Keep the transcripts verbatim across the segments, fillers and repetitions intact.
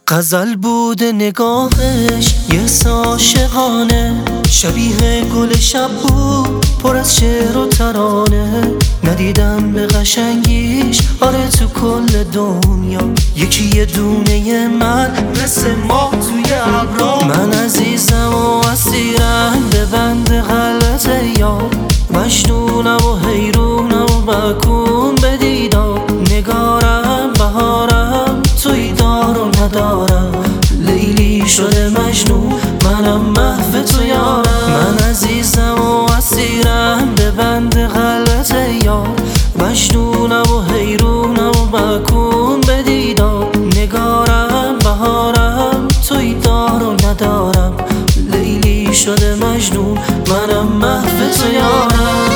غزل بوده نگاهش یه عاشقانه، شبیه گل شب بود پر از شعر و ترانه. ندیدم به قشنگیش آره تو کل دنیا یکی یه دونه من مثل ما توی ابرا. من عزیزم و اسیرم به بند غلط یار، مجنونم و حیرونم و بکون به دیدار. نگارم بهارم توی دار و ندارم، لیلی شده مجنون منم محو تو یارم. من عزیزم و اسیرم به بند غلط یار، مجنونم و حیرونم و بکون به دیدار. نگارم بهارم توی دار و ندارم، لیلی شده مجنون منم محو تو یارم.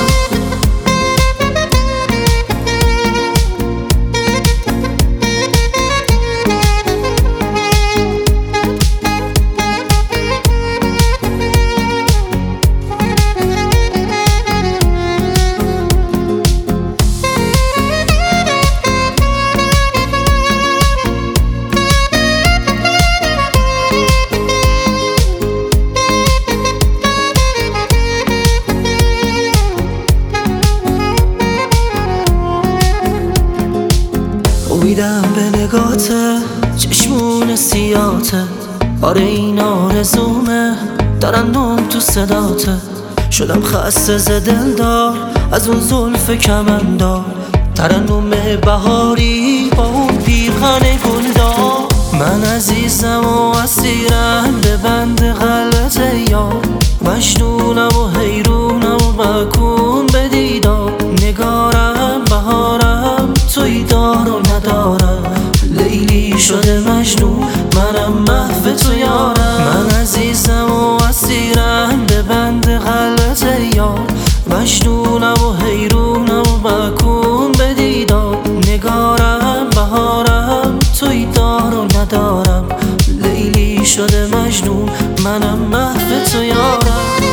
امیدم به نگاته چشمون سیاته، آره این آرزومه ترنم تو صداته. شدم خسته ز دلدار از اون زلف کمندار، ترنم بهاری با اون پیرهن گلدار. من عزیزم و اسیرم به بند غلط یار، مجنونم و حیرونم و بکون به دیدار. نگارم بهارم توی دار و ندارم، لیلی شده مجنون منم محو تو یارم. من عزیزم و اسیرم به بند غلط یار، مجنونم و حیرونم و بکون به دیدار. نگارم بهارم توی دار و ندارم، لیلی شده مجنون منم محو تو یارم.